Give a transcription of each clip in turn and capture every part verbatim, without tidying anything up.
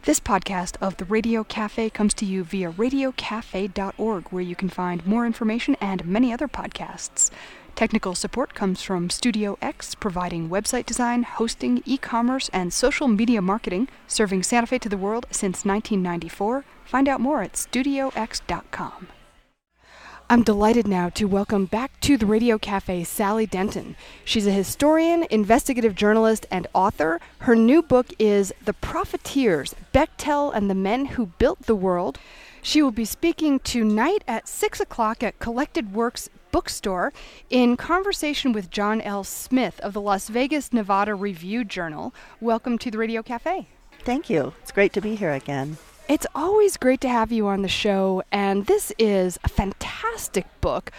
This podcast of the Radio Cafe comes to you via radio cafe dot org, where you can find more information and many other podcasts. Technical support comes from Studio X, providing website design, hosting, e-commerce, and social media marketing, serving Santa Fe to the world since nineteen ninety-four. Find out more at studio x dot com. I'm delighted now to welcome back to the Radio Cafe Sally Denton. She's a historian, investigative journalist, and author. Her new book is The Profiteers, Bechtel and the Men Who Built the World. She will be speaking tonight at six o'clock at Collected Works Bookstore in conversation with John L. Smith of the Las Vegas, Nevada Review-Journal. Welcome to the Radio Cafe. Thank you. It's great to be here again. It's always great to have you on the show, and this is a fantastic book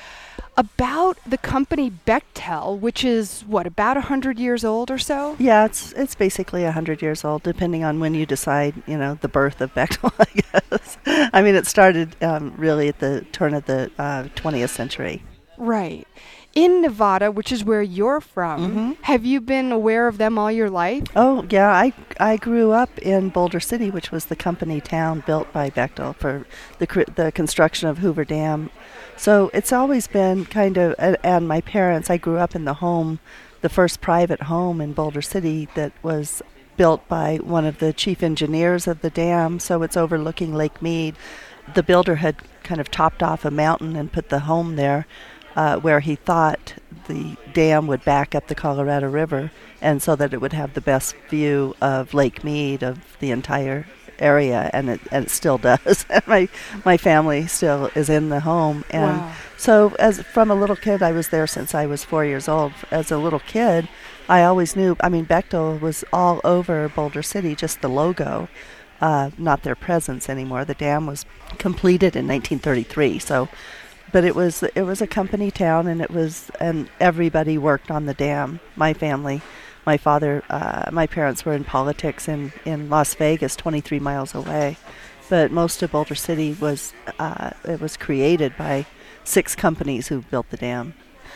about the company Bechtel, which is, what, about one hundred years old or so? Yeah, it's it's basically one hundred years old, depending on when you decide, you know, the birth of Bechtel, I guess. I mean, it started um, really at the turn of the uh, twentieth century. Right. In Nevada, which is where you're from, Mm-hmm. have you been aware of them all your life? Oh, yeah, I I grew up in Boulder City, which was the company town built by Bechtel for the cr- the construction of Hoover Dam. So it's always been kind of, and, and my parents, I grew up in the home, the first private home in Boulder City that was built by one of the chief engineers of the dam, so it's overlooking Lake Mead. The builder had kind of topped off a mountain and put the home there, Uh, where he thought the dam would back up the Colorado River, and so that it would have the best view of Lake Mead, of the entire area, and it, and it still does. my my family still is in the home, and Wow. so as from a little kid, I was there since I was four years old. As a little kid, I always knew. I mean, Bechtel was all over Boulder City, just the logo, uh, not their presence anymore. The dam was completed in nineteen thirty-three, so. But it was it was a company town, and it was and everybody worked on the dam. My family, my father, uh, my parents were in politics in, in Las Vegas, twenty-three miles away. But most of Boulder City was uh, it was created by six companies who built the dam.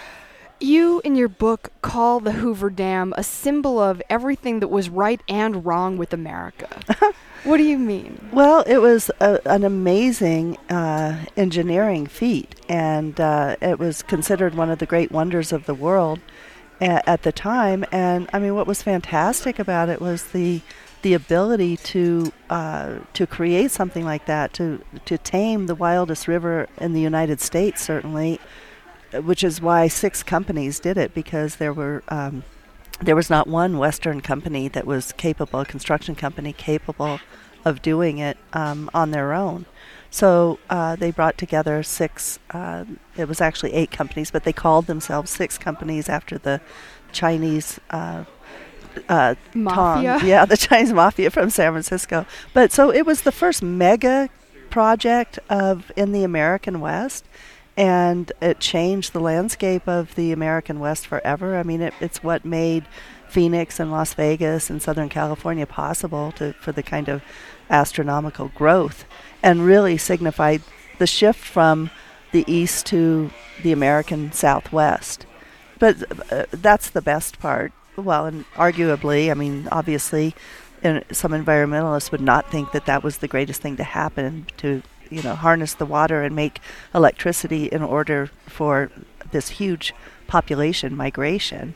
You, in your book, call the Hoover Dam a symbol of everything that was right and wrong with America. What do you mean? Well, it was a, an amazing uh, engineering feat, and uh, it was considered one of the great wonders of the world a- at the time. And I mean, what was fantastic about it was the the ability to uh, to create something like that, to to tame the wildest river in the United States, certainly, which is why six companies did it, because there were. Um, There was not one Western company that was capable, a construction company capable of doing it um, on their own. So uh, they brought together six, uh, it was actually eight companies, but they called themselves six companies after the Chinese uh, uh, Mafia? Tong, yeah, the Chinese mafia from San Francisco. But so it was the first mega project of in the American West. And it changed the landscape of the American West forever. I mean, it, it's what made Phoenix and Las Vegas and Southern California possible to for the kind of astronomical growth, and really signified the shift from the East to the American Southwest. But uh, that's the best part. Well, and arguably, I mean, obviously, and some environmentalists would not think that that was the greatest thing to happen, to you know, harness the water and make electricity in order for this huge population migration.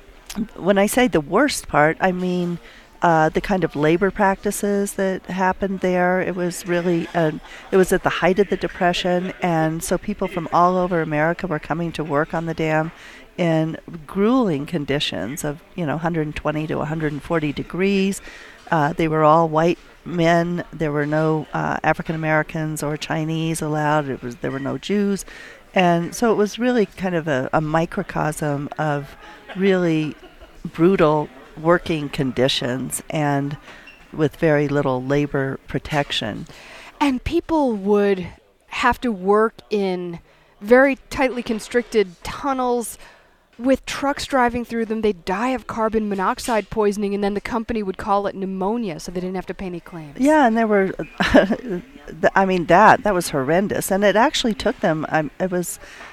When I say the worst part, I mean uh, the kind of labor practices that happened there. It was really, uh, it was at the height of the Depression, and so people from all over America were coming to work on the dam in grueling conditions of, you know, one hundred twenty to one hundred forty degrees. Uh, they were all white men. There were no uh, African Americans or Chinese allowed. It was there were no Jews, and so it was really kind of a, a microcosm of really brutal working conditions and with very little labor protection. And people would have to work in very tightly constricted tunnels with trucks driving through them. They'd die of carbon monoxide poisoning, and then the company would call it pneumonia, so they didn't have to pay any claims. Yeah, and there were, I mean, that that was horrendous, and it actually took them. Um, it was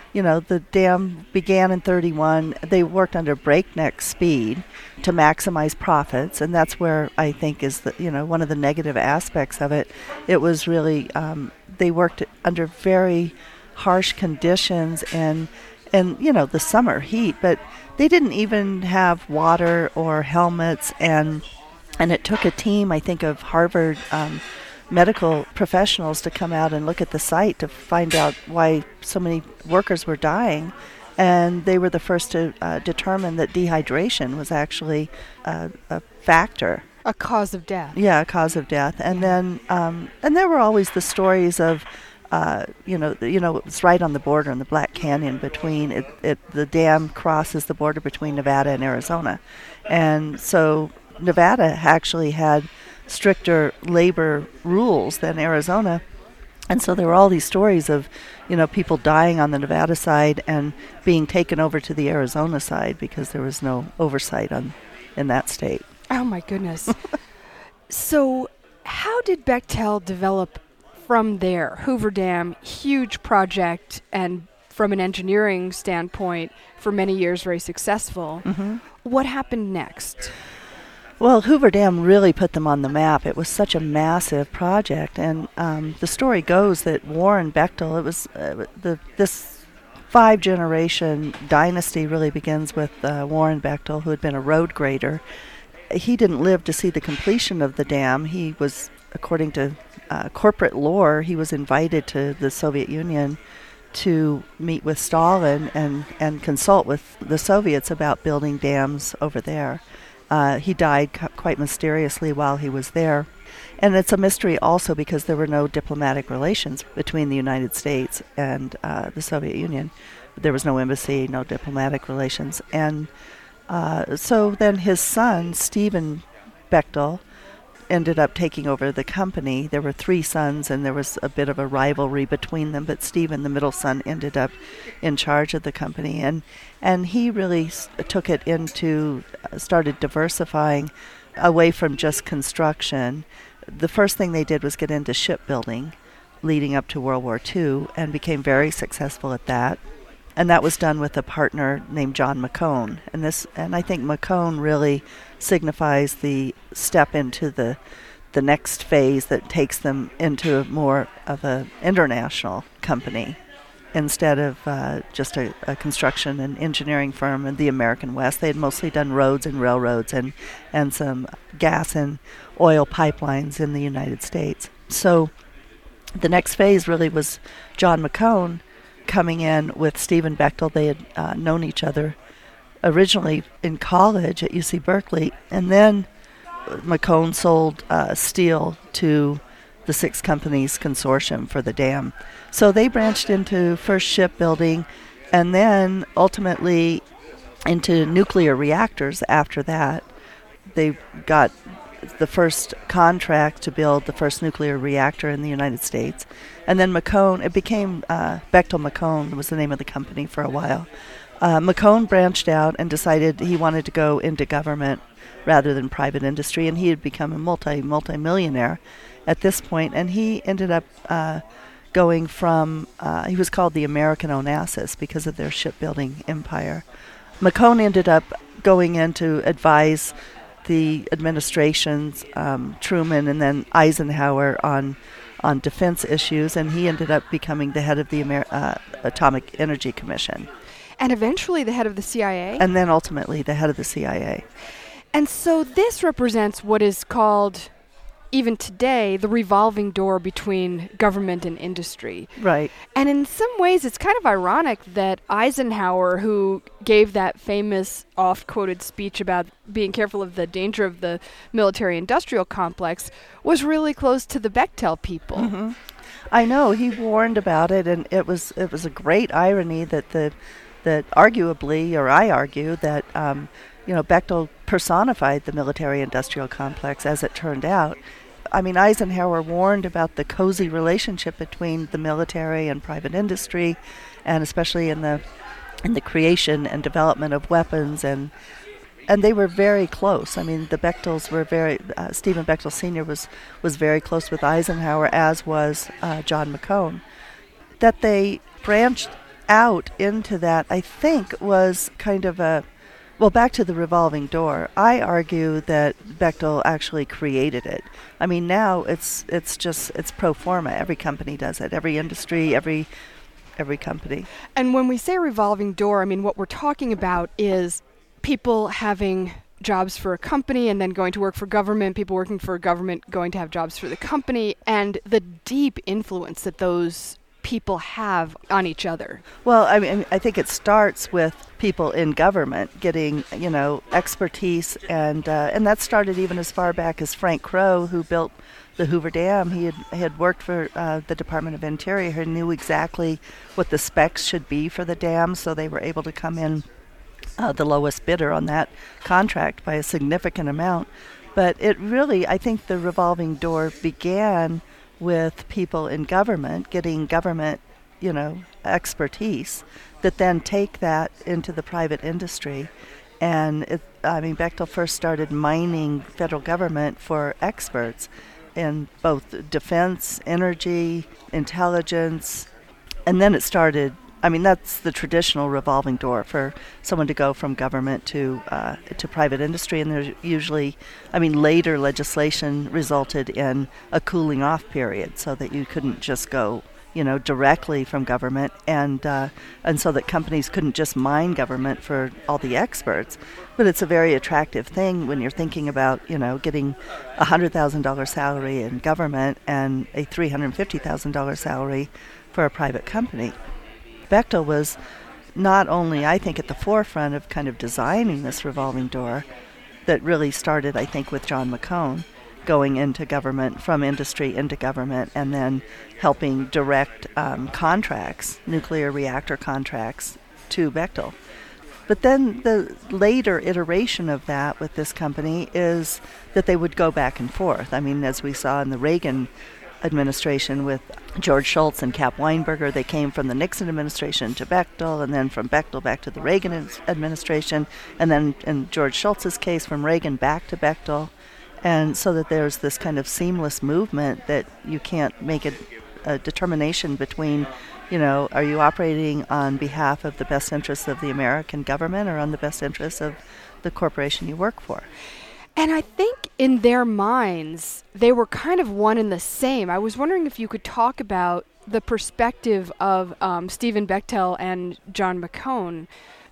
you know, the dam began in thirty-one. They worked under breakneck speed to maximize profits, and that's where I think is the, you know, one of the negative aspects of it. It was really, um, they worked under very harsh conditions and, and, you know, the summer heat, but they didn't even have water or helmets, and and it took a team, I think, of Harvard um, medical professionals to come out and look at the site to find out why so many workers were dying. And they were the first to uh, determine that dehydration was actually uh, a factor. A cause of death. Yeah, a cause of death. And then, um, and there were always the stories of, uh, you know, you know, it's right on the border in the Black Canyon between it, it. The dam crosses the border between Nevada and Arizona, and so Nevada actually had stricter labor rules than Arizona. And so there were all these stories of, you know, people dying on the Nevada side and being taken over to the Arizona side because there was no oversight on in that state. Oh, my goodness. So how did Bechtel develop from there? Hoover Dam, huge project, and from an engineering standpoint, for many years very successful. Mm-hmm. What happened next? Well, Hoover Dam really put them on the map. It was such a massive project, and um, the story goes that Warren Bechtel, it was uh, the this five-generation dynasty really begins with uh, Warren Bechtel, who had been a road grader. He didn't live to see the completion of the dam. He was, according to uh, corporate lore, he was invited to the Soviet Union to meet with Stalin and, and consult with the Soviets about building dams over there. Uh, he died cu- quite mysteriously while he was there. And it's a mystery also because there were no diplomatic relations between the United States and uh, the Soviet Union. There was no embassy, no diplomatic relations. And uh, so then his son, Stephen Bechtel, ended up taking over the company. There were three sons, and there was a bit of a rivalry between them, but Stephen, the middle son, ended up in charge of the company. And and he really s- took it into, uh, started diversifying away from just construction. The first thing they did was get into shipbuilding leading up to World War Two, and became very successful at that. And that was done with a partner named John McCone. And this, and I think McCone really signifies the step into the the next phase that takes them into more of an international company instead of uh, just a, a construction and engineering firm in the American West. They had mostly done roads and railroads and, and some gas and oil pipelines in the United States. So the next phase really was John McCone coming in with Stephen Bechtel. They had uh, known each other originally in college at U C Berkeley, and then McCone sold uh, steel to the Six Companies Consortium for the dam. So they branched into first shipbuilding and then ultimately into nuclear reactors after that. They got the first contract to build the first nuclear reactor in the United States. And then McCone, it became uh, Bechtel McCone was the name of the company for a while. Uh, McCone branched out and decided he wanted to go into government rather than private industry, and he had become a multi, multi-millionaire at this point, and he ended up uh, going from, uh, he was called the American Onassis because of their shipbuilding empire. McCone ended up going in to advise the administrations, um, Truman and then Eisenhower, on on defense issues, and he ended up becoming the head of the Amer- uh, Atomic Energy Commission. And eventually the head of the C I A? And then ultimately the head of the C I A. And so this represents what is called, even today, the revolving door between government and industry. Right. And in some ways, it's kind of ironic that Eisenhower, who gave that famous oft-quoted speech about being careful of the danger of the military-industrial complex, was really close to the Bechtel people. Mm-hmm. I know. He warned about it, and it was it was a great irony that the that arguably, or I argue, that um, you know, Bechtel personified the military-industrial complex, as it turned out. I mean, Eisenhower warned about the cozy relationship between the military and private industry, and especially in the in the creation and development of weapons, and and they were very close. I mean, the Bechtels were very. Uh, Stephen Bechtel Senior was was very close with Eisenhower, as was uh, John McCone. That they branched out into that, I think, was kind of a, well, back to the revolving door. I argue that Bechtel actually created it. I mean, now it's it's just, it's pro forma. Every company does it. Every industry, every every company. And when we say revolving door, I mean, what we're talking about is people having jobs for a company and then going to work for government, people working for a government going to have jobs for the company, and the deep influence that those people have on each other. Well, I mean, I think it starts with people in government getting, you know, expertise, and uh, and that started even as far back as Frank Crowe, who built the Hoover Dam. He had had worked for uh, the Department of Interior. He knew exactly what the specs should be for the dam, so they were able to come in uh, the lowest bidder on that contract by a significant amount. But it really, I think the revolving door began with people in government getting government, you know, expertise that then take that into the private industry. And it, I mean, Bechtel first started mining federal government for experts in both defense, energy, intelligence, and then it started, I mean, that's the traditional revolving door for someone to go from government to uh, to private industry. And there's usually, I mean, later legislation resulted in a cooling off period so that you couldn't just go, you know, directly from government, and uh, and so that companies couldn't just mine government for all the experts. But it's a very attractive thing when you're thinking about, you know, getting a one hundred thousand dollars salary in government and a three hundred fifty thousand dollars salary for a private company. Bechtel was not only, I think, at the forefront of kind of designing this revolving door that really started, I think, with John McCone, going into government, from industry into government, and then helping direct um, contracts, nuclear reactor contracts, to Bechtel. But then the later iteration of that with this company is that they would go back and forth. I mean, as we saw in the Reagan administration with George Shultz and Cap Weinberger, they came from the Nixon administration to Bechtel, and then from Bechtel back to the Reagan administration, and then in George Shultz's case, from Reagan back to Bechtel. And so that there's this kind of seamless movement that you can't make a, a determination between, you know, are you operating on behalf of the best interests of the American government or on the best interests of the corporation you work for? And I think in their minds, they were kind of one and the same. I was wondering if you could talk about the perspective of um, Stephen Bechtel and John McCone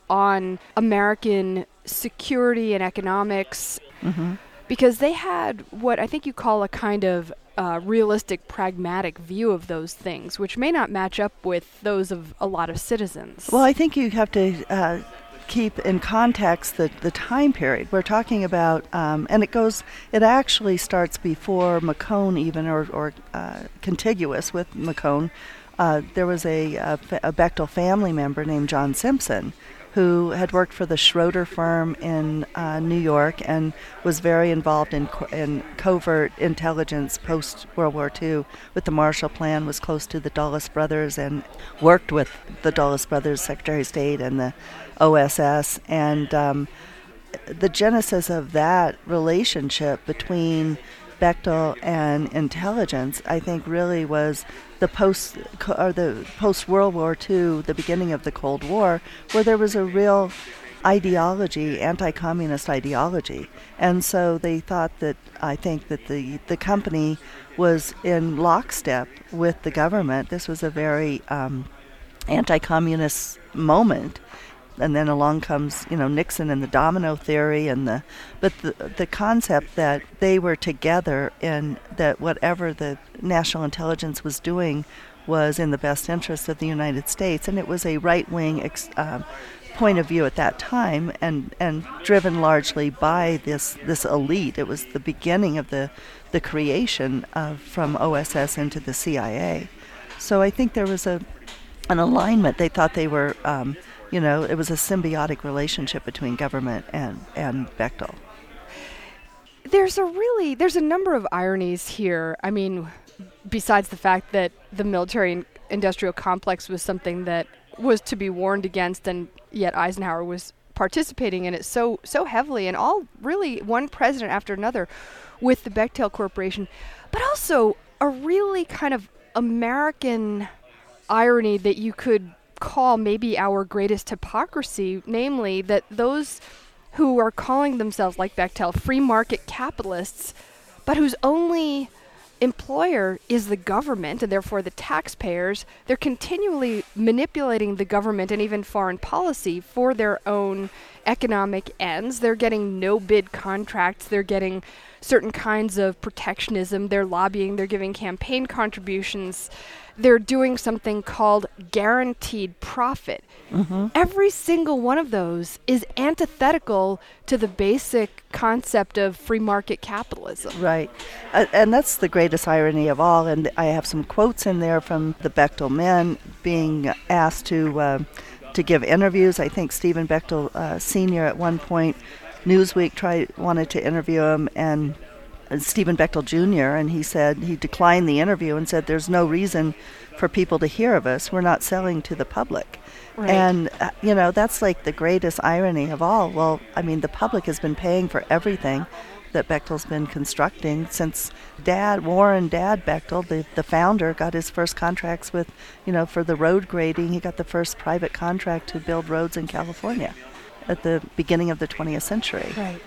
on American security and economics, mm-hmm. because they had what I think you call a kind of uh, realistic, pragmatic view of those things, which may not match up with those of a lot of citizens. Well, I think you have to Uh keep in context the, the time period. We're talking about, um, and it goes, it actually starts before McCone even, or, or uh, contiguous with McCone. Uh, there was a, a, a Bechtel family member named John Simpson who had worked for the Schroeder firm in uh, New York and was very involved in, co- in covert intelligence post-World War Two with the Marshall Plan, was close to the Dulles brothers and worked with the Dulles brothers, Secretary of State, and the O S S. And um, the genesis of that relationship between Bechtel and intelligence, I think, really was the post or the post World War Two, the beginning of the Cold War, where there was a real ideology, anti-communist ideology, and so they thought that I think that the the company was in lockstep with the government. This was a very um, anti-communist moment. And then along comes, you know, Nixon and the domino theory, and the, but the the concept that they were together and that whatever the national intelligence was doing was in the best interest of the United States, and it was a right-wing ex, uh, point of view at that time, and, and driven largely by this this elite. It was the beginning of the the creation of from O S S into the C I A. So I think there was a an alignment. They thought they were. Um, You know, it was a symbiotic relationship between government and, and Bechtel. There's a really, there's a number of ironies here. I mean, besides the fact that the military-industrial complex was something that was to be warned against, and yet Eisenhower was participating in it so so heavily, and all really one president after another with the Bechtel Corporation, but also a really kind of American irony that you could call maybe our greatest hypocrisy, namely that those who are calling themselves, like Bechtel, free market capitalists, but whose only employer is the government and therefore the taxpayers, they're continually manipulating the government and even foreign policy for their own economic ends. They're getting no-bid contracts. They're getting certain kinds of protectionism. They're lobbying. They're giving campaign contributions. They're doing something called guaranteed profit. Mm-hmm. Every single one of those is antithetical to the basic concept of free market capitalism. Right. Uh, and that's the greatest irony of all. And I have some quotes in there from the Bechtel men being asked to uh, to give interviews. I think Stephen Bechtel uh, Senior at one point, Newsweek tried wanted to interview him, and uh, Stephen Bechtel Junior, and he said he declined the interview and said there's no reason for people to hear of us. We're not selling to the public. Right. And, uh, you know, that's like the greatest irony of all. Well, I mean, the public has been paying for everything that Bechtel's been constructing since Dad, Warren Dad Bechtel, the, the founder, got his first contracts with, you know, for the road grading. He got the first private contract to build roads in California at the beginning of the twentieth century. Right.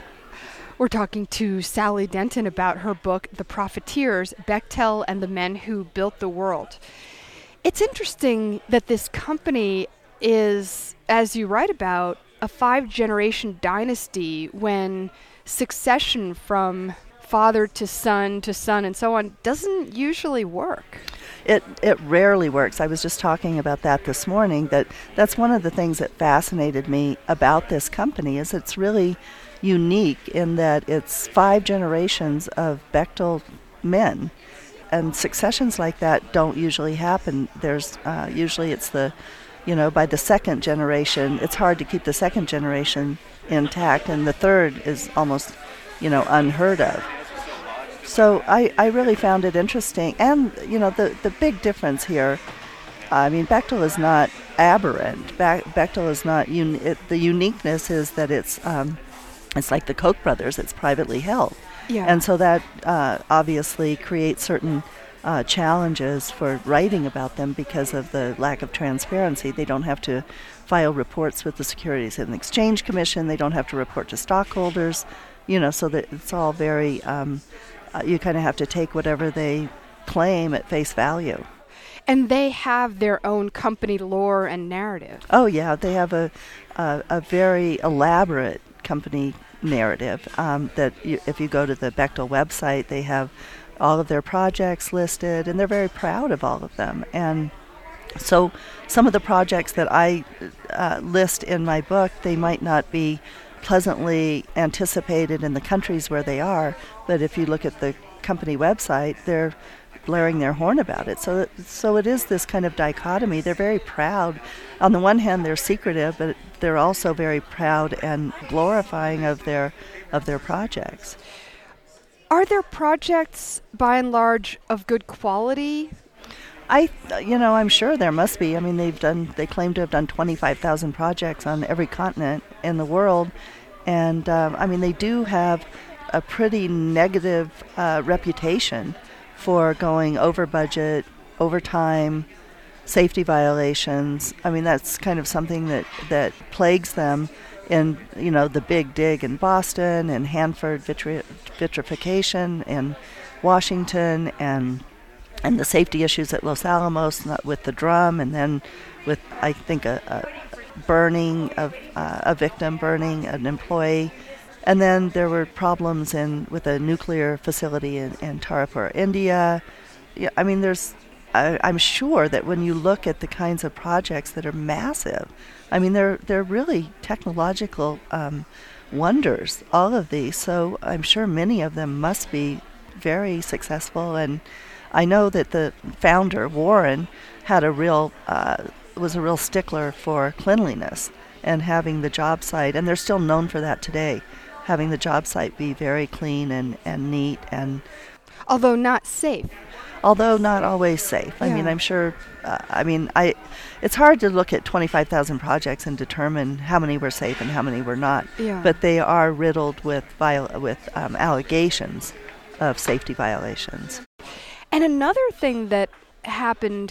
We're talking to Sally Denton about her book, The Profiteers, Bechtel and the Men Who Built the World. It's interesting that this company is, as you write about, a five-generation dynasty when succession from father to son to son and so on doesn't usually work. It it rarely works. I was just talking about that this morning, that that's one of the things that fascinated me about this company is it's really unique in that it's five generations of Bechtel men. And successions like that don't usually happen. There's uh, usually it's the, you know, by the second generation, it's hard to keep the second generation intact, and the third is almost, you know, unheard of. So I, I really found it interesting. And, you know, the, the big difference here, I mean, Bechtel is not aberrant. Be- Bechtel is not, un- it, the uniqueness is that it's, um, it's like the Koch brothers, it's privately held. Yeah. And so that uh, obviously creates certain uh, challenges for writing about them because of the lack of transparency. They don't have to file reports with the Securities and Exchange Commission. They don't have to report to stockholders, you know, so that it's all very, um, uh, you kind of have to take whatever they claim at face value. And they have their own company lore and narrative. Oh, yeah. They have a, a, a very elaborate company narrative um, that you, if you go to the Bechtel website, they have all of their projects listed, and they're very proud of all of them. And so some of the projects that I uh, list in my book, they might not be pleasantly anticipated in the countries where they are, but if you look at the company website, they're blaring their horn about it. So that, so it is this kind of dichotomy. They're very proud. On the one hand, they're secretive, but they're also very proud and glorifying of their of their projects. Are their projects, by and large, of good quality? I, you know, I'm sure there must be. I mean, they've done. They claim to have done twenty-five thousand projects on every continent in the world, and um, I mean, they do have a pretty negative uh, reputation for going over budget, over time, safety violations. I mean, that's kind of something that, that plagues them in, you know, the Big Dig in Boston and Hanford vitri- vitrification in Washington, and and the safety issues at Los Alamos not with the drum, and then with, I think, a, a burning of uh, a victim burning an employee. And then there were problems in with a nuclear facility in, in Tarapur, India. Yeah, I mean, there's, I, I'm sure that when you look at the kinds of projects that are massive, I mean, they're they're really technological um, wonders, all of these. So I'm sure many of them must be very successful. And I know that the founder, Warren, had a real uh, was a real stickler for cleanliness and having the job site, and they're still known for that today. Having the job site be very clean and, and neat, and although not safe. Although not always safe. Yeah. I mean, I'm sure. Uh, I mean, I. It's hard to look at twenty-five thousand projects and determine how many were safe and how many were not. Yeah. But they are riddled with viol- with um, allegations of safety violations. And another thing that happened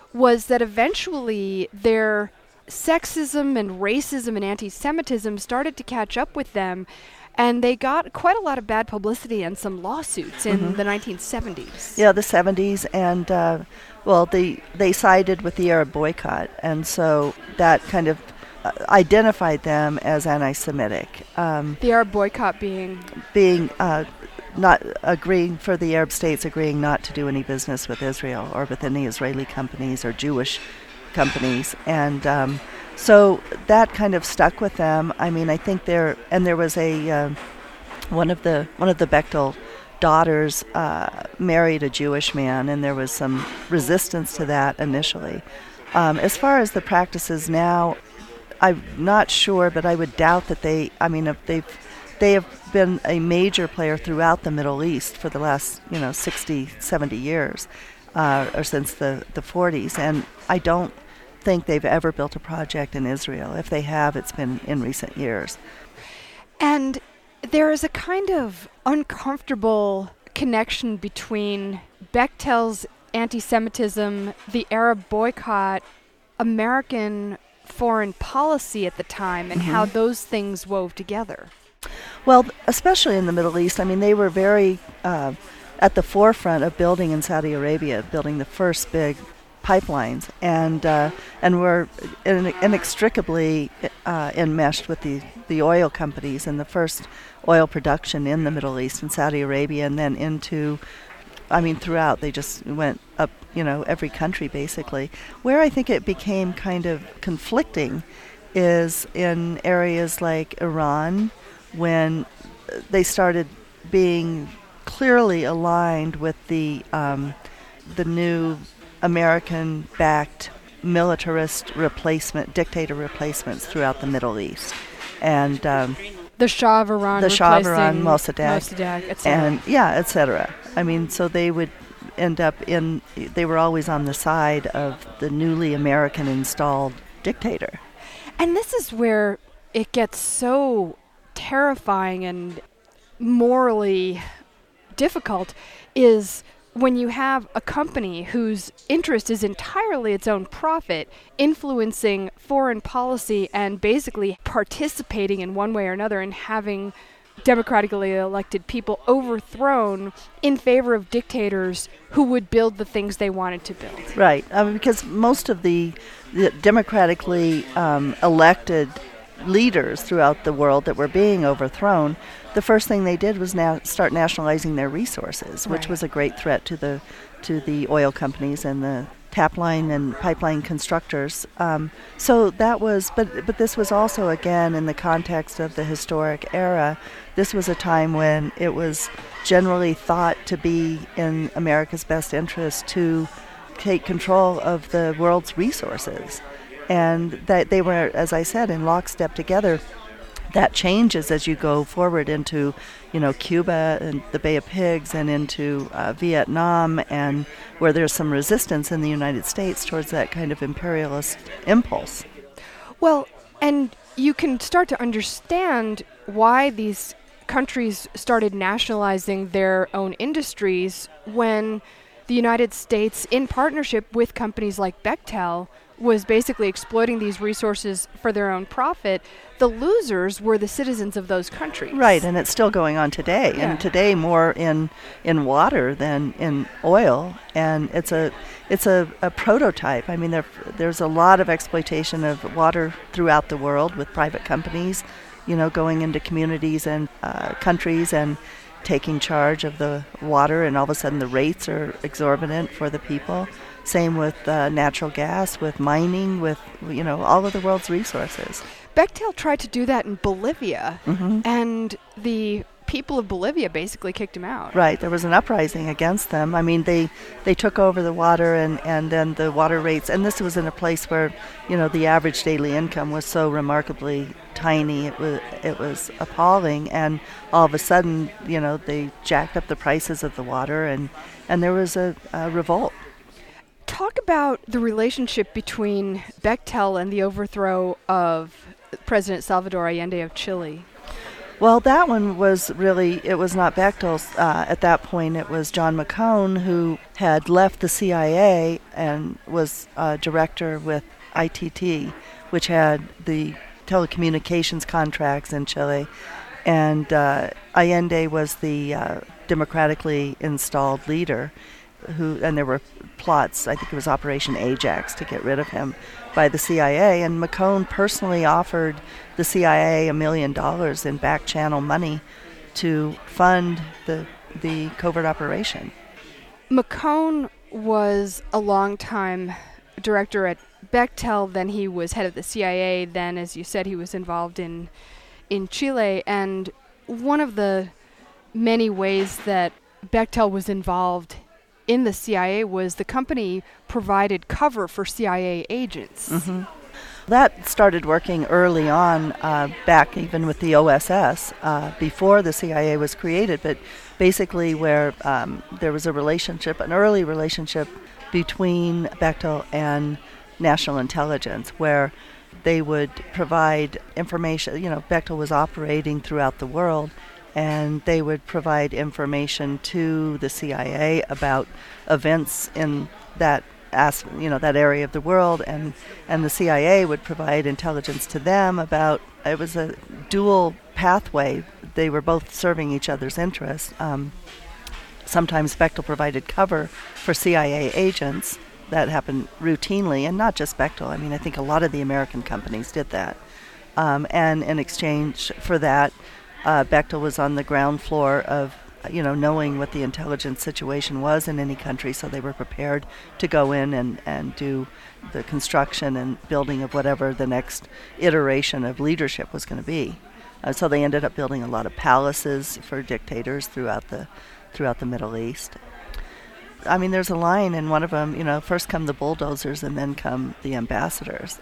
was that eventually their sexism and racism and anti-Semitism started to catch up with them, and they got quite a lot of bad publicity and some lawsuits in mm-hmm. the nineteen seventies. Yeah, the seventies, and uh, well, they they sided with the Arab boycott, and so that kind of uh, identified them as anti-Semitic. Um, the Arab boycott being being uh, not agreeing for the Arab states agreeing not to do any business with Israel or with any Israeli companies or Jewish companies, and um, so that kind of stuck with them. I mean, I think there and there was a uh, one of the one of the Bechtel daughters uh, married a Jewish man, and there was some resistance to that initially. Um, as far as the practices now, I'm not sure, but I would doubt that they. I mean, if they've they have been a major player throughout the Middle East for the last, you know, sixty, seventy years, uh, or since the, the forties. And I don't think they've ever built a project in Israel. If they have, it's been in recent years. And there is a kind of uncomfortable connection between Bechtel's anti-Semitism, the Arab boycott, American foreign policy at the time, and mm-hmm. how those things wove together. Well, especially in the Middle East, I mean, they were very uh, at the forefront of building in Saudi Arabia, building the first big pipelines, and uh, and were in, inextricably uh, enmeshed with the, the oil companies and the first oil production in the Middle East in Saudi Arabia, and then into, I mean, throughout. They just went up, you know, every country basically. Where I think it became kind of conflicting is in areas like Iran, when they started being clearly aligned with the um, the new American-backed militarist replacement, dictator replacements throughout the Middle East, and um, the Shah of Iran, the Shah of Iran, Mossadegh, Mossadegh et cetera. and yeah, et cetera. I mean, so they would end up in. They were always on the side of the newly American-installed dictator. And this is where it gets so terrifying and morally difficult, is when you have a company whose interest is entirely its own profit, influencing foreign policy and basically participating in one way or another in having democratically elected people overthrown in favor of dictators who would build the things they wanted to build. Right, I mean, because most of the, the democratically um, elected leaders throughout the world that were being overthrown, the first thing they did was now start nationalizing their resources, which right. was a great threat to the to the oil companies and the tap line and pipeline constructors. Um, so that was, but but this was also, again, in the context of the historic era, this was a time when it was generally thought to be in America's best interest to take control of the world's resources. And that they were, as I said, in lockstep together. That changes as you go forward into, you know, Cuba and the Bay of Pigs, and into uh, Vietnam, and where there's some resistance in the United States towards that kind of imperialist impulse. Well, and you can start to understand why these countries started nationalizing their own industries when the United States, in partnership with companies like Bechtel, was basically exploiting these resources for their own profit. The losers were the citizens of those countries. Right, and it's still going on today. Yeah. And today more in in water than in oil. And it's a it's a, a prototype. I mean, there there's a lot of exploitation of water throughout the world with private companies, you know, going into communities and uh, countries and taking charge of the water, and all of a sudden the rates are exorbitant for the people. Same with uh, natural gas, with mining, with, you know, all of the world's resources. Bechtel tried to do that in Bolivia, mm-hmm. and the people of Bolivia basically kicked him out. Right, there was an uprising against them. I mean, they, they took over the water, and, and then the water rates, and this was in a place where, you know, the average daily income was so remarkably tiny, it was it was appalling, and all of a sudden, you know, they jacked up the prices of the water, and, and there was a, a revolt. Talk about the relationship between Bechtel and the overthrow of President Salvador Allende of Chile. Well, that one was really, it was not Bechtel. Uh, at that point, it was John McCone, who had left the C I A and was uh, director with I T T, which had the telecommunications contracts in Chile. And uh, Allende was the uh, democratically installed leader, who, and there were plots, I think it was Operation Ajax, to get rid of him by the C I A. And McCone personally offered the C I A a million dollars in back channel money to fund the the covert operation. McCone was a long-time director at Bechtel, then he was head of the C I A, then, as you said, he was involved in in Chile, and one of the many ways that Bechtel was involved in the C I A was the company provided cover for C I A agents. Mm-hmm. That started working early on, uh, back even with the O S S, uh, before the C I A was created, but basically where um, there was a relationship, an early relationship between Bechtel and National Intelligence, where they would provide information. You know, Bechtel was operating throughout the world, and they would provide information to the C I A about events in that as, you know, that area of the world, and and the C I A would provide intelligence to them about. It was a dual pathway. They were both serving each other's interests. Um, sometimes Bechtel provided cover for C I A agents. That happened routinely, and not just Bechtel. I mean, I think a lot of the American companies did that. Um, and in exchange for that, uh, Bechtel was on the ground floor of, you know, knowing what the intelligence situation was in any country, so they were prepared to go in and, and do the construction and building of whatever the next iteration of leadership was going to be. Uh, so they ended up building a lot of palaces for dictators throughout the throughout the Middle East. I mean, there's a line in one of them, you know, first come the bulldozers and then come the ambassadors.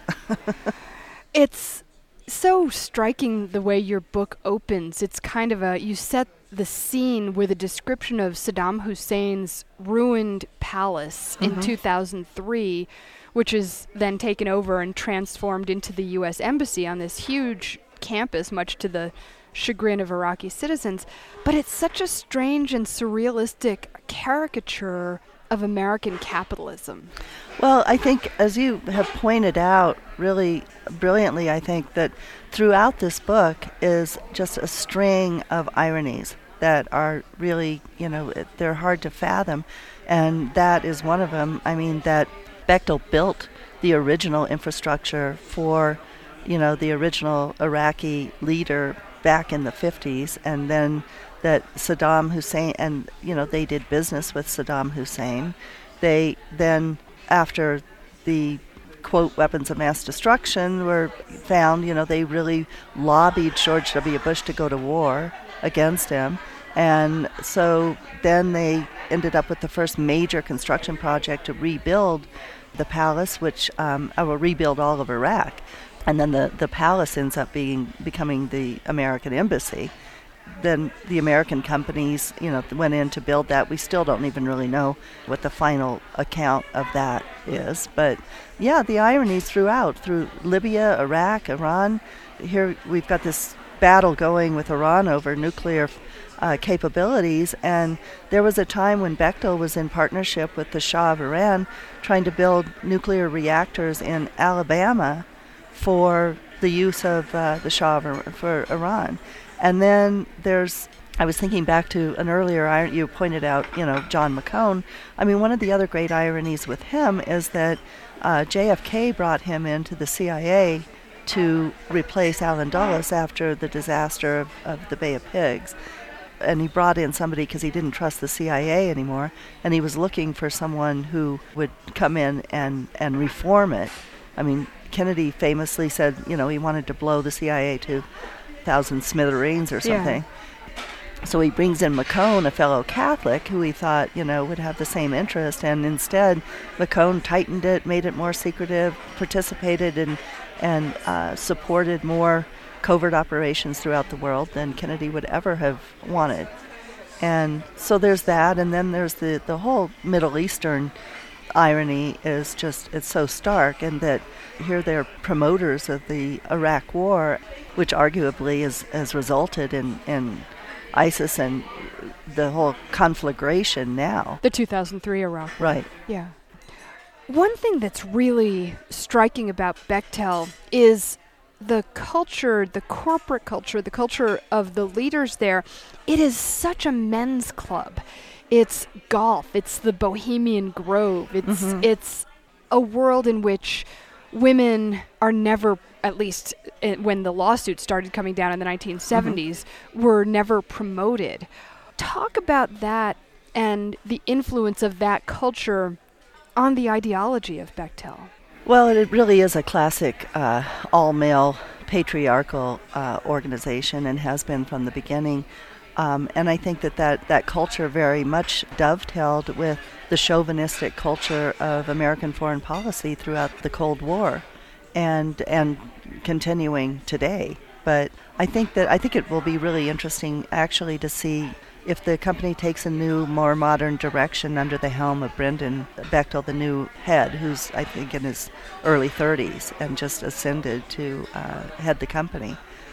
It's so striking the way your book opens. It's kind of a, you set the scene with a description of Saddam Hussein's ruined palace mm-hmm. in two thousand three, which is then taken over and transformed into the U S Embassy on this huge campus, much to the chagrin of Iraqi citizens. But it's such a strange and surrealistic caricature of American capitalism. Well, I think, as you have pointed out really brilliantly, I think that throughout this book is just a string of ironies that are really, you know, they're hard to fathom. And that is one of them. I mean, that Bechtel built the original infrastructure for, you know, the original Iraqi leader back in the fifties, and then that Saddam Hussein, and, you know, they did business with Saddam Hussein. They then, after the, quote, weapons of mass destruction were found, you know, they really lobbied George W. Bush to go to war against him. And so then they ended up with the first major construction project to rebuild the palace, which, um, I will rebuild all of Iraq. And then the, the palace ends up being becoming the American embassy. Then the American companies, you know, went in to build that. We still don't even really know what the final account of that is. But yeah, the ironies throughout, through Libya, Iraq, Iran. Here we've got this battle going with Iran over nuclear uh, capabilities. And there was a time when Bechtel was in partnership with the Shah of Iran trying to build nuclear reactors in Alabama for the use of uh, the Shah of, for Iran. And then there's, I was thinking back to an earlier iron, you pointed out, you know, John McCone. I mean, one of the other great ironies with him is that uh, J F K brought him into the C I A to replace Allen Dulles after the disaster of, of the Bay of Pigs. And he brought in somebody because he didn't trust the C I A anymore, and he was looking for someone who would come in and, and reform it. I mean, Kennedy famously said, you know, he wanted to blow the C I A to a thousand smithereens or something. Yeah. So he brings in McCone, a fellow Catholic, who he thought, you know, would have the same interest. And instead, McCone tightened it, made it more secretive, participated in, and uh, supported more covert operations throughout the world than Kennedy would ever have wanted. And so there's that. And then there's the, the whole Middle Eastern irony is just, it's so stark, and that here they're promoters of the Iraq War, which arguably is, has resulted in, in ISIS and the whole conflagration now. The two thousand three Iraq War. Right. Yeah. One thing that's really striking about Bechtel is the culture, the corporate culture, the culture of the leaders there. It is such a men's club. It's golf. It's the Bohemian Grove. It's mm-hmm. it's a world in which women are never, at least when the lawsuits started coming down in the nineteen seventies, mm-hmm. were never promoted. Talk about that and the influence of that culture on the ideology of Bechtel. Well, it really is a classic uh, all-male patriarchal uh, organization, and has been from the beginning. Um, and I think that, that that culture very much dovetailed with the chauvinistic culture of American foreign policy throughout the Cold War, and and continuing today. But I think that I think it will be really interesting, actually, to see if the company takes a new, more modern direction under the helm of Brendan Bechtel, the new head, who's, I think, in his early thirties and just ascended to uh, head the company.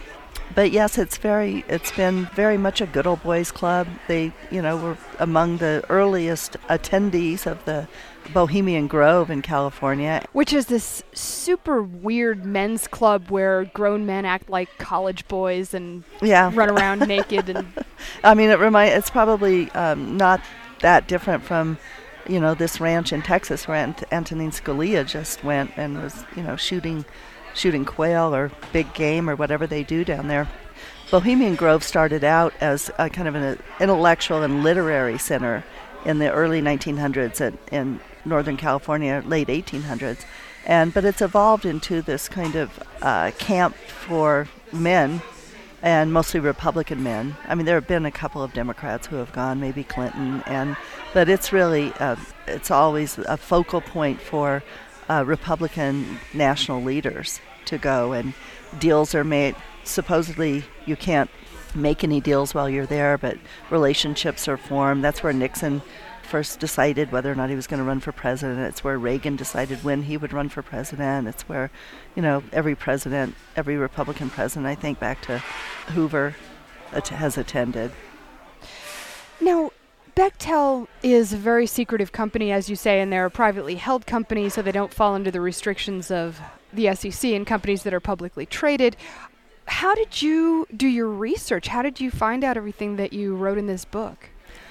But yes, it's very, it's been very much a good old boys club. They, you know, were among the earliest attendees of the Bohemian Grove in California. Which is this super weird men's club where grown men act like college boys and yeah. run around naked. And I mean, it remind, it's probably um, not that different from, you know, this ranch in Texas where Ant- Antonin Scalia just went and was, you know, shooting shooting quail or big game or whatever they do down there. Bohemian Grove started out as a kind of an intellectual and literary center in the early nineteen hundreds at, in Northern California, late eighteen hundreds. And but it's evolved into this kind of uh, camp for men, and mostly Republican men. I mean, there have been a couple of Democrats who have gone, maybe Clinton, and but it's really, uh, it's always a focal point for uh, Republican national leaders to go, and deals are made. Supposedly, you can't make any deals while you're there, but relationships are formed. That's where Nixon first decided whether or not he was going to run for president. It's where Reagan decided when he would run for president. It's where, you know, every president, every Republican president, I think back to Hoover, att- has attended. Now, Bechtel is a very secretive company, as you say, and they're a privately held company, so they don't fall under the restrictions of the S E C and companies that are publicly traded. How did you do your research? How did you find out everything that you wrote in this book?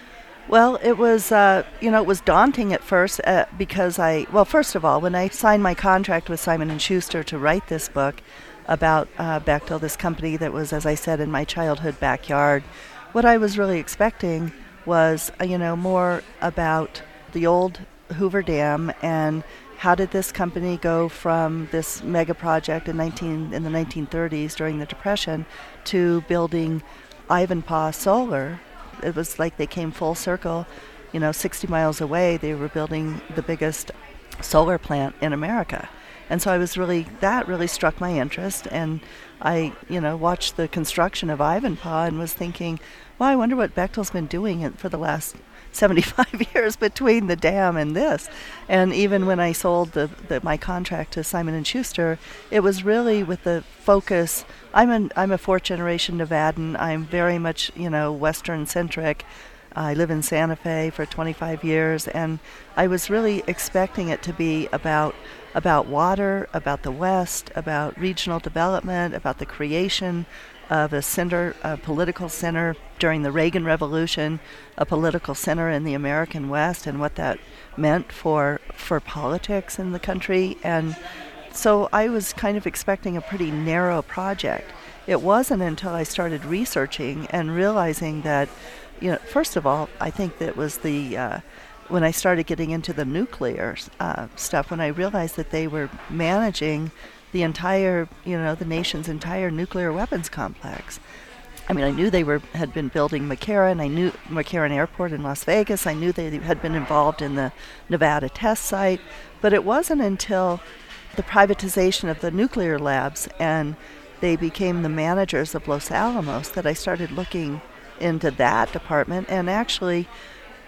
Well, it was, uh, you know, it was daunting at first uh, because I, well, first of all, when I signed my contract with Simon and Schuster to write this book about uh, Bechtel, this company that was, as I said, in my childhood backyard, what I was really expecting was, uh, you know, more about the old Hoover Dam and how did this company go from this mega project in nineteen in the nineteen thirties during the Depression to building Ivanpah Solar. It was like they came full circle, you know, sixty miles away. They were building the biggest solar plant in America. And so I was really, that really struck my interest. And I, you know, watched the construction of Ivanpah and was thinking, well, I wonder what Bechtel's been doing it for the last seventy-five years between the dam and this. And even when I sold the, the my contract to Simon and Schuster, it was really with the focus. I'm an I'm a fourth generation Nevadan. I'm very much, you know, Western centric. I live in Santa Fe for twenty-five years, and I was really expecting it to be about about water, about the West, about regional development, about the creation of a center, a political center during the Reagan Revolution, a political center in the American West, and what that meant for for politics in the country. And so I was kind of expecting a pretty narrow project. It wasn't until I started researching and realizing that, you know, first of all, I think that was the uh, when I started getting into the nuclear uh, stuff, when I realized that they were managing the entire, you know, the nation's entire nuclear weapons complex. I mean, I knew they were had been building McCarran. I knew McCarran Airport in Las Vegas. I knew they had been involved in the Nevada test site. But it wasn't until the privatization of the nuclear labs and they became the managers of Los Alamos that I started looking into that department. And actually,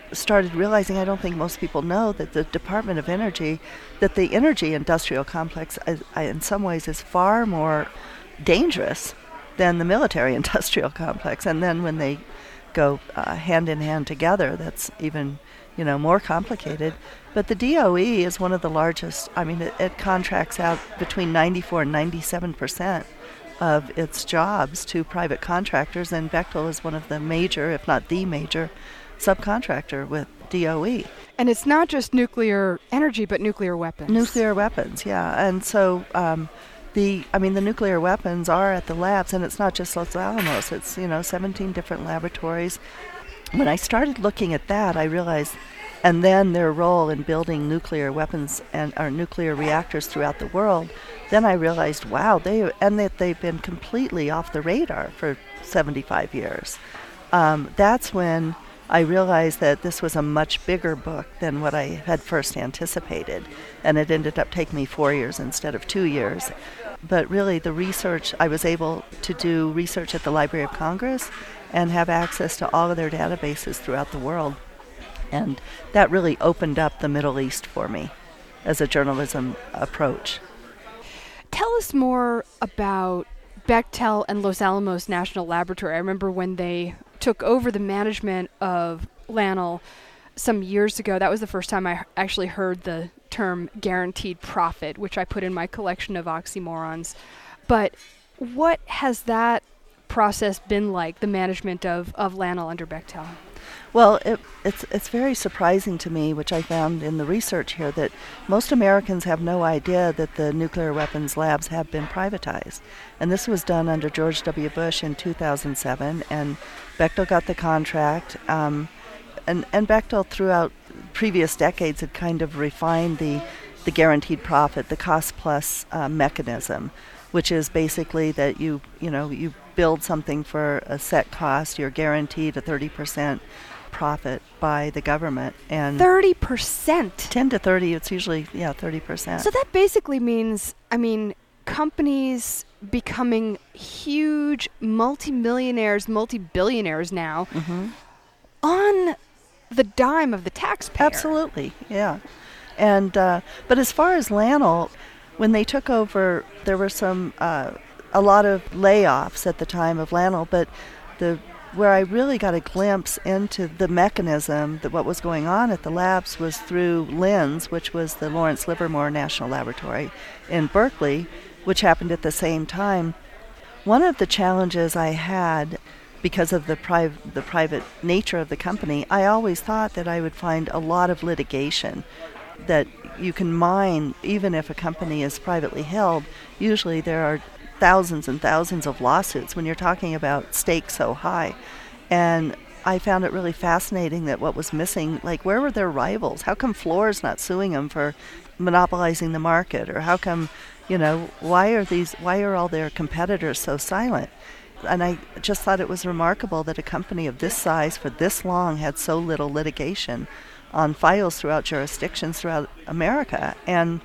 started realizing, I don't think most people know, that the Department of Energy, that the energy industrial complex is, in some ways is far more dangerous than the military industrial complex. And then when they go uh, hand in hand together, that's even, you know, more complicated. But the D O E is one of the largest. I mean, it, it contracts out between ninety-four and ninety-seven percent of its jobs to private contractors, and Bechtel is one of the major, if not the major, subcontractor with D O E. And it's not just nuclear energy, but nuclear weapons. Nuclear weapons, yeah. And so um, the, I mean, the nuclear weapons are at the labs, and it's not just Los Alamos. It's, you know, seventeen different laboratories. When I started looking at that, I realized, and then their role in building nuclear weapons and or nuclear reactors throughout the world, then I realized, wow, they and that they've been completely off the radar for seventy-five years. Um, that's when I realized that this was a much bigger book than what I had first anticipated, and it ended up taking me four years instead of two years. But really, the research, I was able to do research at the Library of Congress and have access to all of their databases throughout the world. And that really opened up the Middle East for me as a journalism approach. Tell us more about Bechtel and Los Alamos National Laboratory. I remember when they took over the management of LANL some years ago. That was the first time I actually heard the term guaranteed profit, which I put in my collection of oxymorons. But what has that process been like, the management of, of LANL under Bechtel? Well, it, it's it's very surprising to me, which I found in the research here, that most Americans have no idea that the nuclear weapons labs have been privatized. And this was done under George W. Bush in two thousand seven, and Bechtel got the contract. Um, and, and Bechtel, throughout previous decades, had kind of refined the, the guaranteed profit, the cost-plus uh, mechanism, which is basically that you, you know, you build something for a set cost, you're guaranteed a thirty percent profit by the government. And thirty percent? ten to thirty, it's usually, yeah, thirty percent. So that basically means, I mean, companies becoming huge multimillionaires, multi-billionaires now Mm-hmm. on the dime of the taxpayer. Absolutely, yeah. And uh, but as far as LANL, when they took over, there were some uh, a lot of layoffs at the time of LANL, but the where I really got a glimpse into the mechanism that what was going on at the labs was through LINS, which was the Lawrence Livermore National Laboratory in Berkeley, which happened at the same time. One of the challenges I had, because of the, priv- the private nature of the company, I always thought that I would find a lot of litigation, that you can mine, even if a company is privately held. Usually there are thousands and thousands of lawsuits when you're talking about stakes so high. And I found it really fascinating that what was missing, like, where were their rivals? How come Fluor's not suing them for monopolizing the market? Or how come, you know, why are these, why are all their competitors so silent? And I just thought it was remarkable that a company of this size for this long had so little litigation on files throughout jurisdictions throughout America. And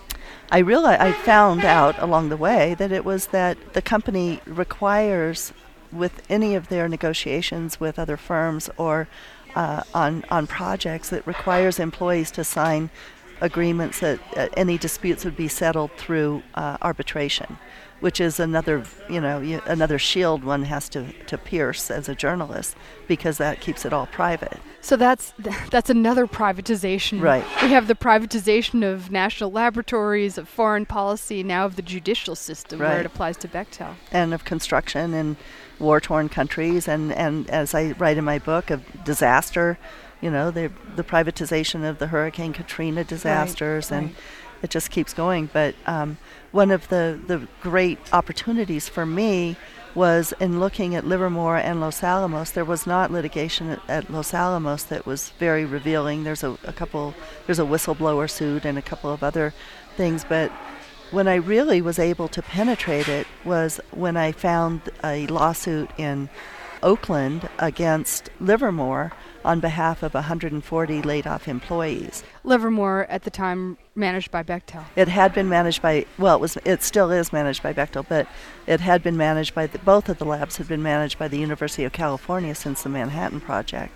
I realized, I found out along the way that it was that the company requires, with any of their negotiations with other firms or uh, on on projects, it requires employees to sign agreements that uh, any disputes would be settled through uh, arbitration, which is another, you know, y- another shield one has to, to pierce as a journalist, because that keeps it all private. So that's th- that's another privatization. Right. We have the privatization of national laboratories, of foreign policy, now of the judicial system, where Right. it applies to Bechtel. And of construction in war-torn countries, and, and as I write in my book, of disaster, you know, the the privatization of the Hurricane Katrina disasters, Right, and right. it just keeps going. But um, one of the, the great opportunities for me was in looking at Livermore and Los Alamos. There was not litigation at, at Los Alamos that was very revealing. There's a, a couple, there's a whistleblower suit and a couple of other things, but when I really was able to penetrate it was when I found a lawsuit in Oakland against Livermore on behalf of one hundred forty laid-off employees. Livermore, at the time, managed by Bechtel. It had been managed by, well, it was, it still is managed by Bechtel, but it had been managed by, the, both of the labs had been managed by the University of California since the Manhattan Project.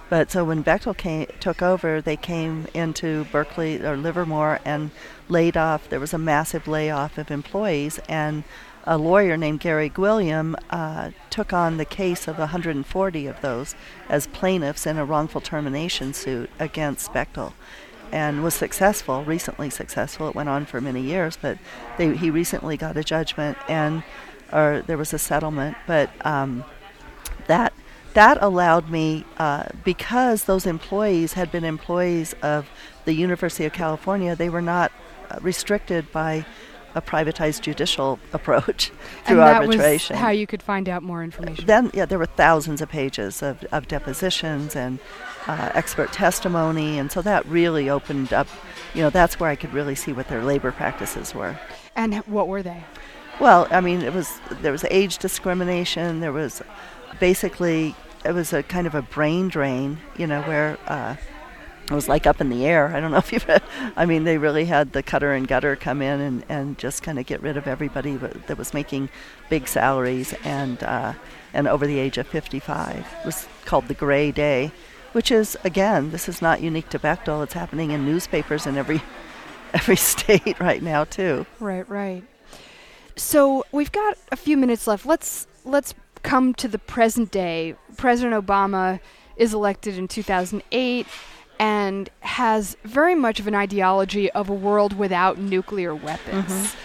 But so when Bechtel came, took over, they came into Berkeley or Livermore and laid off. There was a massive layoff of employees, and a lawyer named Gary Gwilliam uh, took on the case of one hundred forty of those as plaintiffs in a wrongful termination suit against Bechtel, and was successful, recently successful. It went on for many years, but they, he recently got a judgment, and or there was a settlement. But um, that that allowed me, uh, because those employees had been employees of the University of California, they were not uh, restricted by a privatized judicial approach through and that arbitration. Was how you could find out more information. Then, yeah, there were thousands of pages of, of depositions and uh, expert testimony, and so that really opened up, you know, that's where I could really see what their labor practices were. And what were they? Well, I mean, it was there was age discrimination. There was basically, it was a kind of a brain drain, you know, where uh, it was like up in the air. I don't know if you've read, I mean, they really had the cutter and gutter come in and, and just kind of get rid of everybody that was making big salaries and uh, and over the age of fifty-five. It was called the Gray Day, which is, again, this is not unique to Bechtel. It's happening in newspapers in every every state right now, too. Right, right. So we've got a few minutes left. Let's let's come to the present day. President Obama is elected in two thousand eight. And has very much of an ideology of a world without nuclear weapons.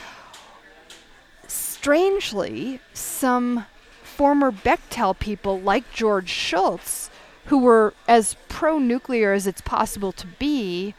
Mm-hmm. Strangely, some former Bechtel people like George Shultz, who were as pro-nuclear as it's possible to be,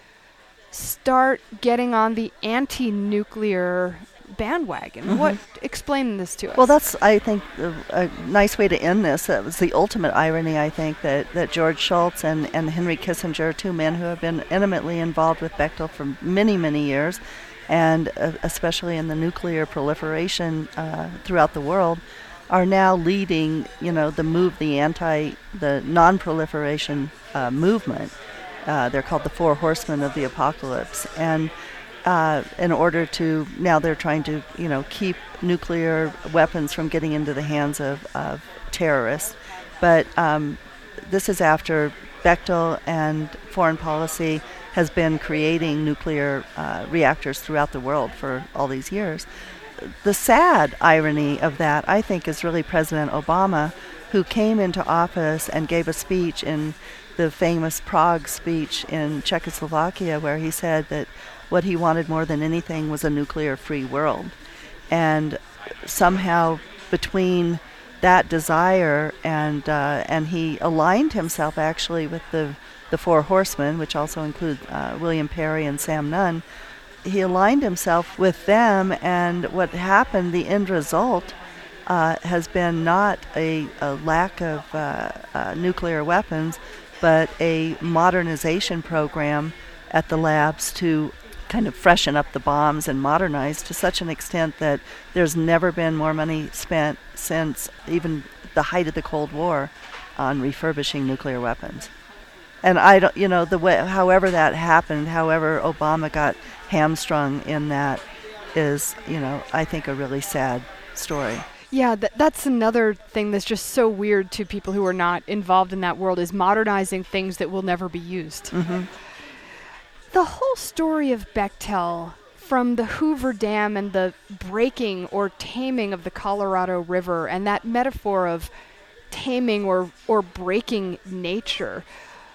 start getting on the anti-nuclear bandwagon. Mm-hmm. What explain this to us? Well, that's, I think, a, a nice way to end this. That was the ultimate irony, I think, that, that George Shultz and, and Henry Kissinger, two men who have been intimately involved with Bechtel for many, many years, and uh, especially in the nuclear proliferation uh, throughout the world, are now leading, you know, the move, the anti, the non-proliferation uh, movement. Uh, they're called the Four Horsemen of the Apocalypse, and Uh, in order to, now they're trying to, you know, keep nuclear weapons from getting into the hands of, of terrorists. But um, this is after Bechtel and foreign policy has been creating nuclear uh, reactors throughout the world for all these years. The sad irony of that, I think, is really President Obama, who came into office and gave a speech in the famous Prague speech in Czechoslovakia, where he said that what he wanted more than anything was a nuclear-free world. And somehow between that desire and uh, and he aligned himself actually with the, the Four Horsemen, which also include uh, William Perry and Sam Nunn. He aligned himself with them, and what happened, the end result, uh, has been not a, a lack of uh, uh, nuclear weapons, but a modernization program at the labs to kind of freshen up the bombs and modernize to such an extent that there's never been more money spent since even the height of the Cold War on refurbishing nuclear weapons. And I don't, you know, the way, however that happened, however Obama got hamstrung in that is, you know, I think a really sad story. Yeah, th- that's another thing that's just so weird to people who are not involved in that world, is modernizing things that will never be used. Mm-hmm. The whole story of Bechtel, from the Hoover Dam and the breaking or taming of the Colorado River, and that metaphor of taming or, or breaking nature,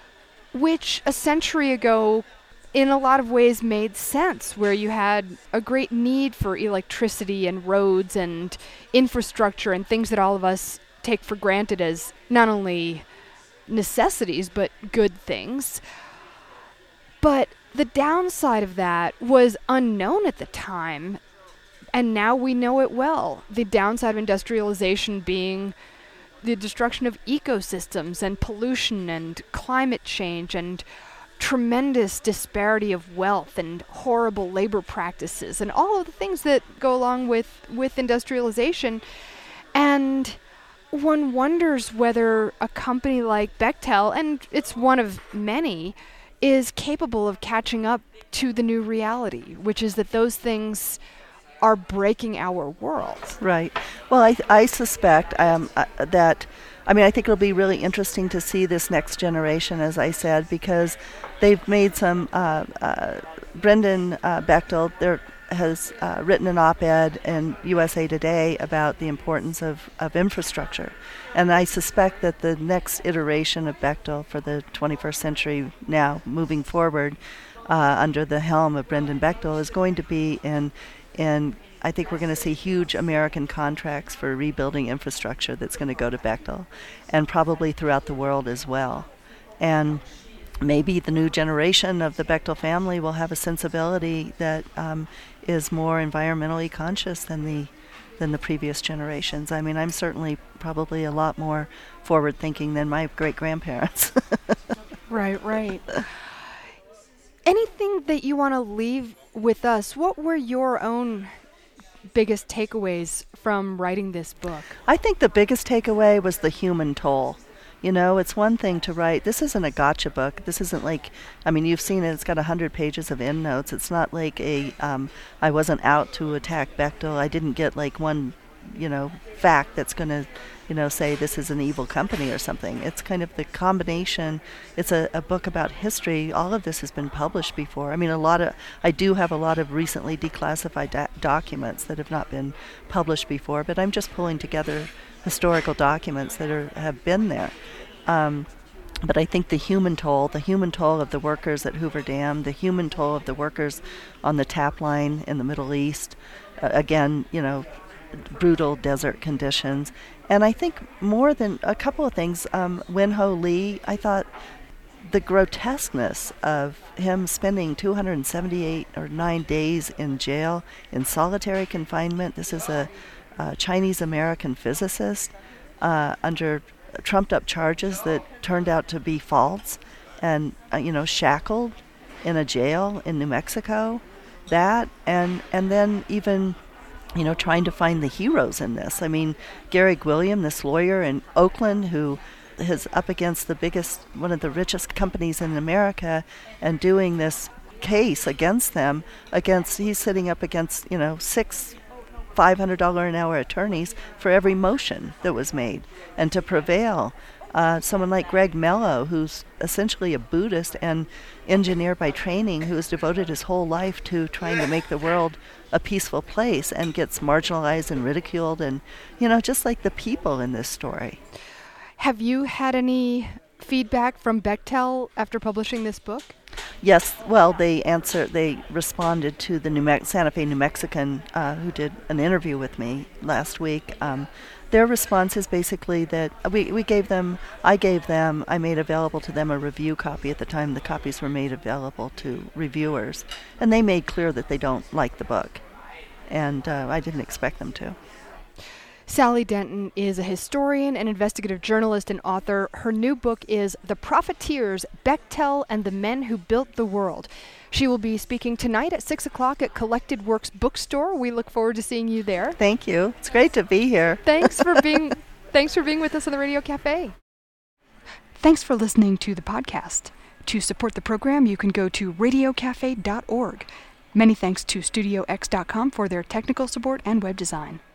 which a century ago in a lot of ways made sense, where you had a great need for electricity and roads and infrastructure and things that all of us take for granted as not only necessities but good things. But the downside of that was unknown at the time, and now we know it well. The downside of industrialization being the destruction of ecosystems and pollution and climate change and tremendous disparity of wealth and horrible labor practices and all of the things that go along with, with industrialization. And one wonders whether a company like Bechtel, and it's one of many, is capable of catching up to the new reality, which is that those things are breaking our world. Right. Well, I, I suspect um, uh, that, I mean, I think it'll be really interesting to see this next generation, as I said, because they've made some, uh, uh, Brendan uh, Bechtel there has uh, written an op-ed in U S A Today about the importance of, of infrastructure. And I suspect that the next iteration of Bechtel for the twenty-first century now, moving forward, uh, under the helm of Brendan Bechtel, is going to be in, in I think we're going to see huge American contracts for rebuilding infrastructure that's going to go to Bechtel, and probably throughout the world as well. And maybe the new generation of the Bechtel family will have a sensibility that um, is more environmentally conscious than the than the previous generations. I mean, I'm certainly probably a lot more forward-thinking than my great-grandparents. Right, right. Anything that you want to leave with us? What were your own biggest takeaways from writing this book? I think the biggest takeaway was the human toll. You know, it's one thing to write. This isn't a gotcha book. This isn't like, I mean, you've seen it. It's got one hundred pages of endnotes. It's not like a, um, I wasn't out to attack Bechtel. I didn't get like one, you know, fact that's going to, you know, say this is an evil company or something. It's kind of the combination. It's a, a book about history. All of this has been published before. I mean, a lot of, I do have a lot of recently declassified da- documents that have not been published before, but I'm just pulling together historical documents that are have been there. Um, but I think the human toll, the human toll of the workers at Hoover Dam, the human toll of the workers on the tap line in the Middle East, uh, again, you know, brutal desert conditions. And I think more than a couple of things, um, Wen Ho Lee, I thought the grotesqueness of him spending two hundred seventy-eight or nine days in jail in solitary confinement. This is a Uh, Chinese-American physicist uh, under trumped-up charges that turned out to be false, and uh, you know, shackled in a jail in New Mexico. That and and then even, you know, trying to find the heroes in this. I mean, Gary Gwilliam, this lawyer in Oakland who is up against the biggest, one of the richest companies in America, and doing this case against them. Against he's sitting up against, you know, six five hundred dollars an hour attorneys for every motion that was made. And to prevail, uh, someone like Greg Mello, who's essentially a Buddhist and engineer by training, who has devoted his whole life to trying to make the world a peaceful place, and gets marginalized and ridiculed, and, you know, just like the people in this story. Have you had any feedback from Bechtel after publishing this book? Yes, well, they answered, they responded to the New Me- Santa Fe New Mexican uh, who did an interview with me last week. Um, their response is basically that we, we gave them, I gave them, I made available to them a review copy at the time the copies were made available to reviewers. And they made clear that they don't like the book. And uh, I didn't expect them to. Sally Denton is a historian and investigative journalist and author. Her new book is The Profiteers, Bechtel and the Men Who Built the World. She will be speaking tonight at six o'clock at Collected Works Bookstore. We look forward to seeing you there. Thank you. It's great to be here. Thanks for being thanks for being with us on the Radio Cafe. Thanks for listening to the podcast. To support the program, you can go to radio cafe dot org. Many thanks to studio x dot com for their technical support and web design.